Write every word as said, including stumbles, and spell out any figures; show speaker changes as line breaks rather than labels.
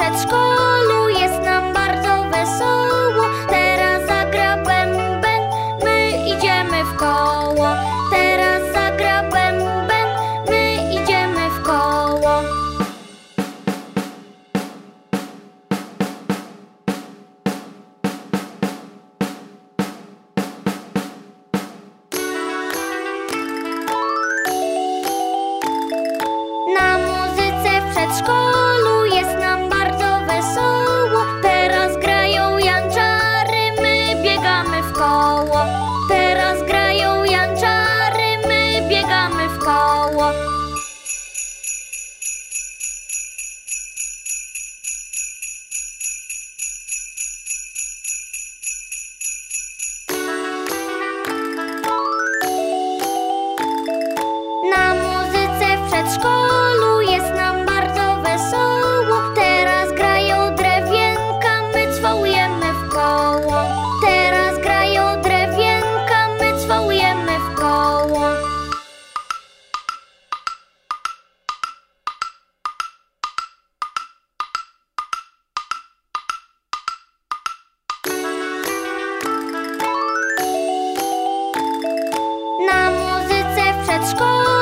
przedszkolu jest nam bardzo wesoło. Teraz zagra bęben, my idziemy w koło. Teraz zagra bęben, my idziemy w koło. Na muzyce w przedszkolu jest nam bardzo wesoło. Teraz grają janczary, my biegamy w koło. Teraz grają janczary, my biegamy w koło. Na muzyce w przedszkolu jest nam bardzo wesoło. Teraz grają drewienka, my cwałujemy w koło. Teraz grają drewienka, my cwałujemy w koło. Na muzyce w przedszkolu